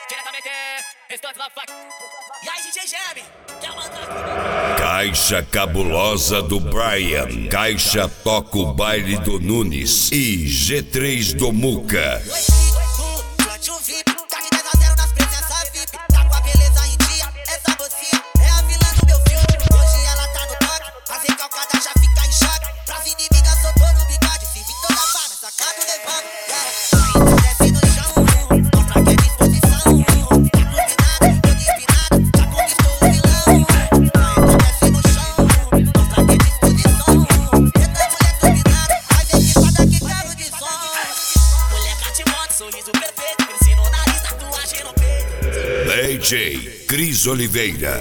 diretamente, Restante da Fac. E aí, DJ Geme, quer mandar? Caixa cabulosa do Brian, Caixa toca o baile do Nunes e G3 do Muca. Plante o VIP, tá de 10 a 0 nas presenças VIP. Tá com a beleza em dia, essa mocinha é a vilã do meu filme. Hoje ela tá no toque, a recalcada já fica em choque. Pras inimigas soltou no bigode, se vir toda pá, sacado levando. Ainda desce no chão, mostra que é disposição. Iluminado, todo empinado, já conquistou o vilão. Ainda desce no chão, mostra que é disposição. Eita mulher dominada, vai ver que fada que quero de som. Mulher cativante, sorriso perfeito, crescendo o nariz, tatuagem no peito. DJ Cris Oliveira.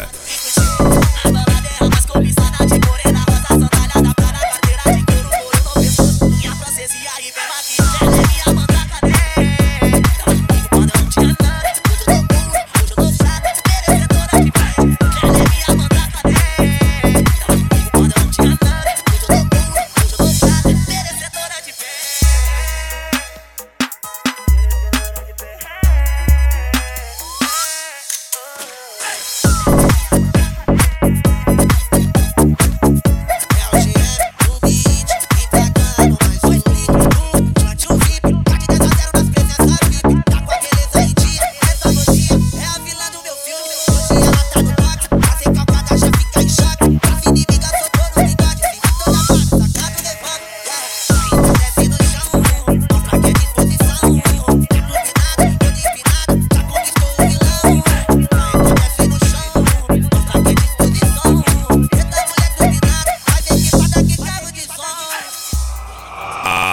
A balada é a mais cobiçada de morena, rosa sandália pra na carteira de couro, couro no pescoço. Minha francesa e aí vem aqui, ela é minha mandraca, né? Tava comigo quando eu não tinha nada, hoje eu tô puro, hoje eu tô chata, merecedora de fé. Ela é minha mandraca, né? Tava comigo quando eu não tinha nada, hoje eu tô puro, hoje eu tô chata, merecedora de fé.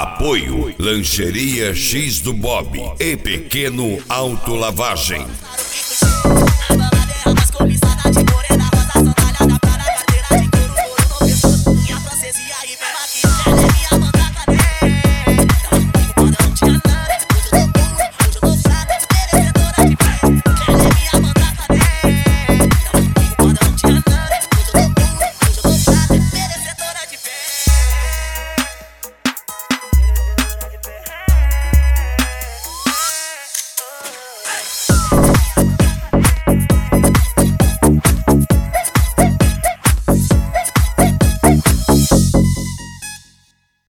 Apoio Lancheria X do Bob e Pequeno Autolavagem.